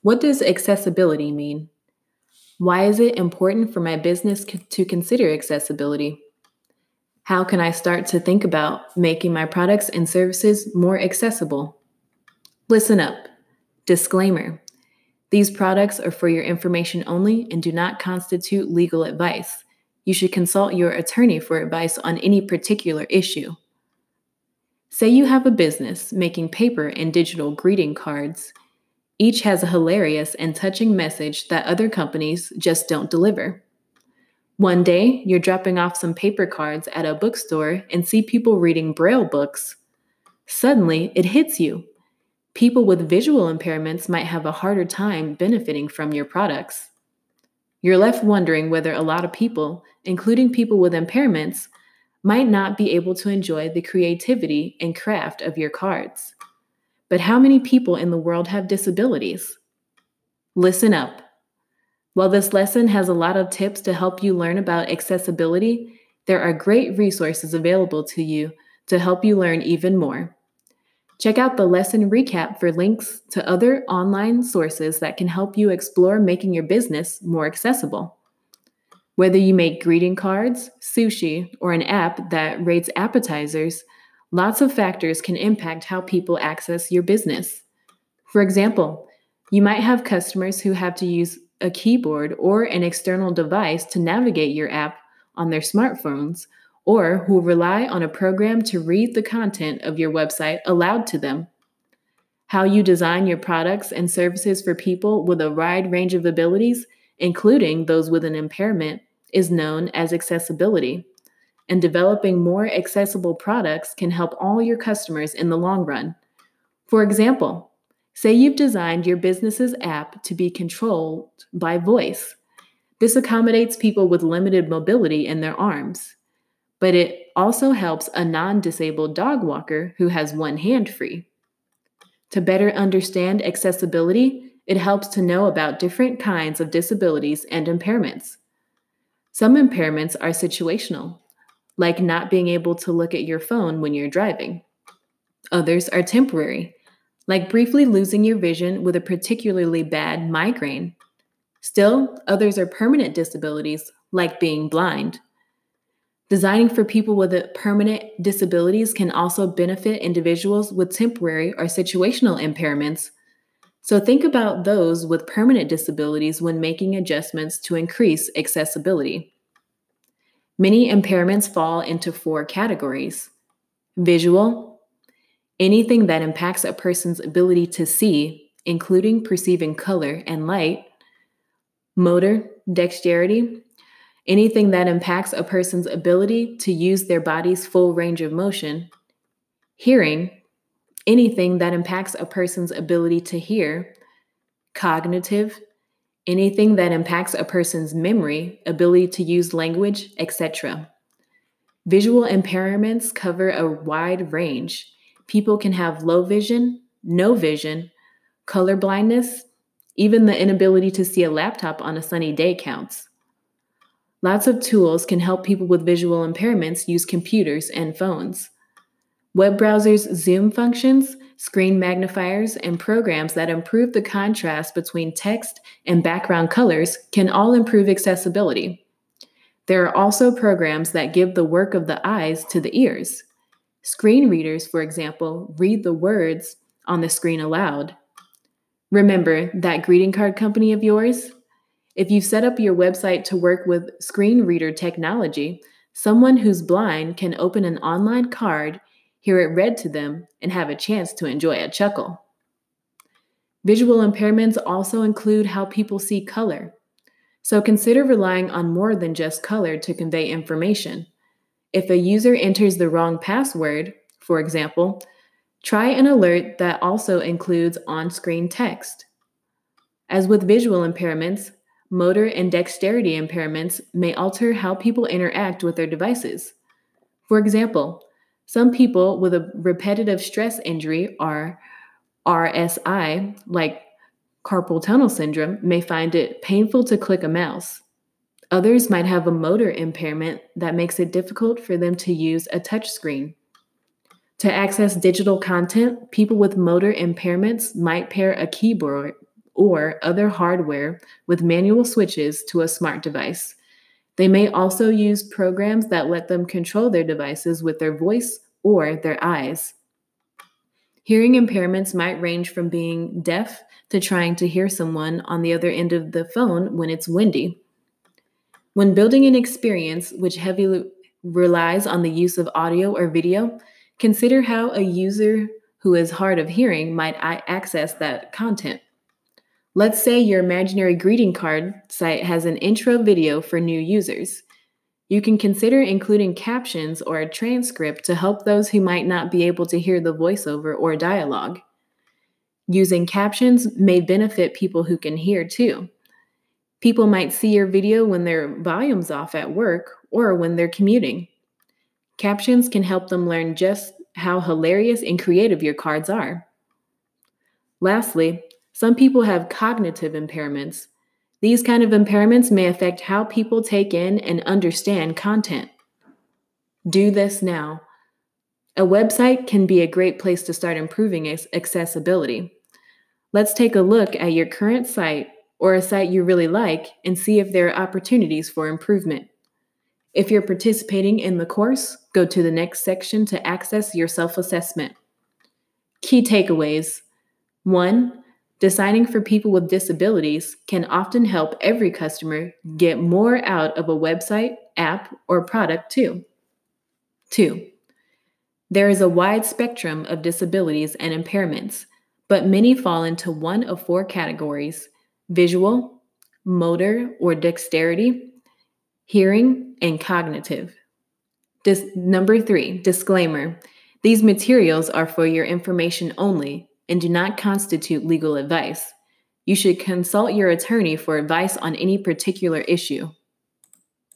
What does accessibility mean? Why is it important for my business to consider accessibility? How can I start to think about making my products and services more accessible? Listen up. Disclaimer. These products are for your information only and do not constitute legal advice. You should consult your attorney for advice on any particular issue. Say you have a business making paper and digital greeting cards. Each has a hilarious and touching message that other companies just don't deliver. One day, you're dropping off some paper cards at a bookstore and see people reading Braille books. Suddenly, it hits you. People with visual impairments might have a harder time benefiting from your products. You're left wondering whether a lot of people, including people with impairments, might not be able to enjoy the creativity and craft of your cards. But how many people in the world have disabilities? Listen up. While this lesson has a lot of tips to help you learn about accessibility, there are great resources available to you to help you learn even more. Check out the lesson recap for links to other online sources that can help you explore making your business more accessible. Whether you make greeting cards, sushi, or an app that rates appetizers, lots of factors can impact how people access your business. For example, you might have customers who have to use a keyboard or an external device to navigate your app on their smartphones, or who rely on a program to read the content of your website aloud to them. How you design your products and services for people with a wide range of abilities, including those with an impairment, is known as accessibility. And developing more accessible products can help all your customers in the long run. For example, say you've designed your business's app to be controlled by voice. This accommodates people with limited mobility in their arms, but it also helps a non-disabled dog walker who has one hand free. To better understand accessibility, it helps to know about different kinds of disabilities and impairments. Some impairments are situational, like not being able to look at your phone when you're driving. Others are temporary, like briefly losing your vision with a particularly bad migraine. Still, others are permanent disabilities, like being blind. Designing for people with permanent disabilities can also benefit individuals with temporary or situational impairments. So think about those with permanent disabilities when making adjustments to increase accessibility. Many impairments fall into 4 categories: visual, anything that impacts a person's ability to see, including perceiving color and light; motor, dexterity, anything that impacts a person's ability to use their body's full range of motion; hearing, anything that impacts a person's ability to hear; cognitive, anything that impacts a person's memory, ability to use language, etc. Visual impairments cover a wide range. People can have low vision, no vision, color blindness, even the inability to see a laptop on a sunny day counts. Lots of tools can help people with visual impairments use computers and phones. Web browsers' zoom functions, screen magnifiers, and programs that improve the contrast between text and background colors can all improve accessibility. There are also programs that give the work of the eyes to the ears. Screen readers, for example, read the words on the screen aloud. Remember that greeting card company of yours? If you've set up your website to work with screen reader technology, someone who's blind can open an online card, hear it read to them, and have a chance to enjoy a chuckle. Visual impairments also include how people see color. So consider relying on more than just color to convey information. If a user enters the wrong password, for example, try an alert that also includes on-screen text. As with visual impairments, motor and dexterity impairments may alter how people interact with their devices. For example, some people with a repetitive stress injury, or RSI, like carpal tunnel syndrome, may find it painful to click a mouse. Others might have a motor impairment that makes it difficult for them to use a touchscreen. To access digital content, people with motor impairments might pair a keyboard or other hardware with manual switches to a smart device. They may also use programs that let them control their devices with their voice or their eyes. Hearing impairments might range from being deaf to trying to hear someone on the other end of the phone when it's windy. When building an experience which heavily relies on the use of audio or video, consider how a user who is hard of hearing might access that content. Let's say your imaginary greeting card site has an intro video for new users. You can consider including captions or a transcript to help those who might not be able to hear the voiceover or dialogue. Using captions may benefit people who can hear too. People might see your video when their volume's off at work or when they're commuting. Captions can help them learn just how hilarious and creative your cards are. Lastly, some people have cognitive impairments. These kind of impairments may affect how people take in and understand content. Do this now. A website can be a great place to start improving accessibility. Let's take a look at your current site or a site you really like and see if there are opportunities for improvement. If you're participating in the course, go to the next section to access your self-assessment. Key takeaways. 1. Designing for people with disabilities can often help every customer get more out of a website, app, or product too. 2. There is a wide spectrum of disabilities and impairments, but many fall into one of 4 categories: visual, motor or dexterity, hearing, and cognitive. Number 3, disclaimer. These materials are for your information only and do not constitute legal advice. You should consult your attorney for advice on any particular issue.